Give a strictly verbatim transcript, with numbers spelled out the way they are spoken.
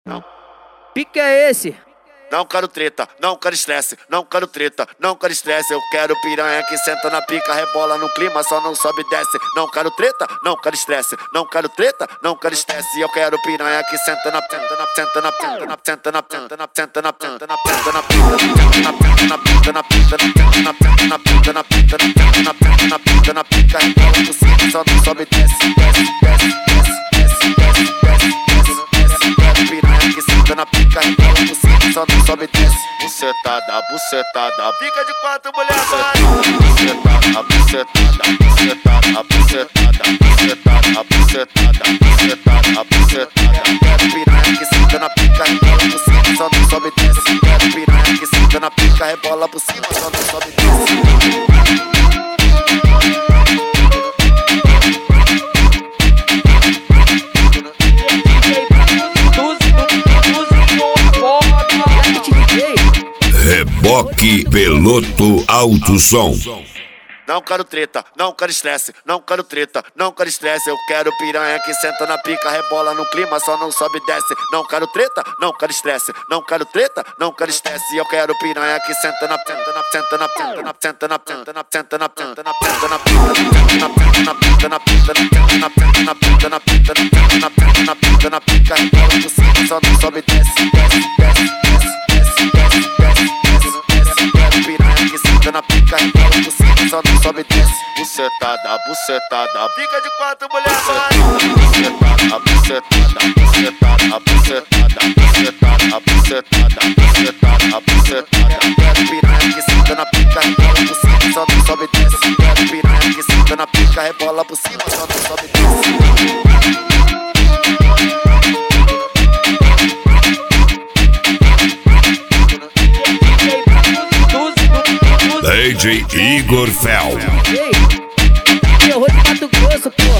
Não. Pique é esse? Não quero treta, não quero estresse, não quero treta, não quero estresse. Eu quero piranha que senta na pica, rebola no clima, só não sobe e desce. Não quero treta, não quero estresse, não quero treta, não quero estresse. Eu quero piranha que senta na senta na senta na senta na senta na senta na senta na senta na senta na senta na pica na pica na pica na pica na pica na pica na pica na pica, rebola no cima, só não sobe e desce, desce, desce, desce, desce, desce, desce. Quero piranha que senta na pica, rebola no cima, só não sobe e desce. Bucetada, bucetada, fica de quatro, mulher, vai. Bucetada, bucetada, bucetada, bucetada, bucetada, bucetada, bucetada, bucetada. Quero piranha que senta na pica, rebola por cima, só não sobe e desce. Quero piranha que senta na pica, rebola por cima, só não sobe e desce. Reboque Peloto Alto Som. Não quero treta, não quero estresse, não quero treta, não quero estresse. Eu quero piranha que senta na pica, rebola no clima, só não sobe e desce. Não quero treta, não quero estresse, não quero treta, não quero estresse. Eu quero piranha que senta na senta na senta na senta na senta na senta na senta na senta na senta na pica na pica na pica na pica na pica na pica na pica na pica na pica, rebola por cima, só não sobe e desce, desce, desce, desce, desce, desce, desce. Quero piranha que senta na pica, rebola por cima, só não sobe e desce. Bucetada, bucetada, fica de quatro, mulher, vai. Bucetada, bucetada, bucetada, bucetada, bucetada, bucetada, bucetada, bucetada. Quero piranha que senta na pica, rebola por cima, só não sobe e desce. Quero piranha que senta na pica, rebola por cima, só não sobe e desce. D J Igor Fel. Ei, terror de Mato Grosso, pô.